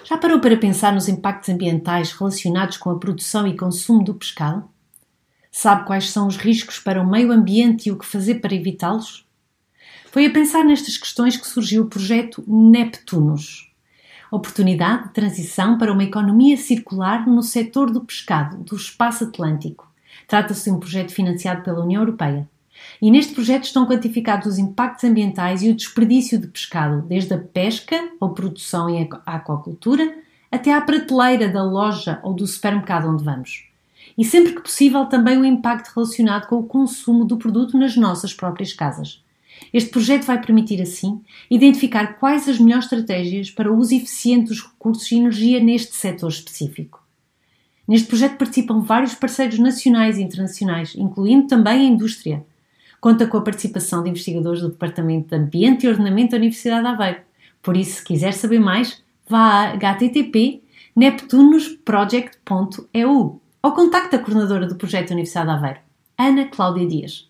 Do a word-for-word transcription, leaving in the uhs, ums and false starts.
Já parou para pensar nos impactos ambientais relacionados com a produção e consumo do pescado? Sabe quais são os riscos para o meio ambiente e o que fazer para evitá-los? Foi a pensar nestas questões que surgiu o projeto Neptunos, oportunidade de transição para uma economia circular no setor do pescado do espaço atlântico. Trata-se de um projeto financiado pela União Europeia. E neste projeto estão quantificados os impactos ambientais e o desperdício de pescado, desde a pesca ou produção em aquacultura, até à prateleira da loja ou do supermercado onde vamos. E sempre que possível também o impacto relacionado com o consumo do produto nas nossas próprias casas. Este projeto vai permitir, assim, identificar quais as melhores estratégias para o uso eficiente dos recursos e energia neste setor específico. Neste projeto participam vários parceiros nacionais e internacionais, incluindo também a indústria. Conta com a participação de investigadores do Departamento de Ambiente e Ordenamento da Universidade de Aveiro. Por isso, se quiser saber mais, vá a h t t p ponto neptunos project ponto e u ou contacte a coordenadora do projeto da Universidade de Aveiro, Ana Cláudia Dias.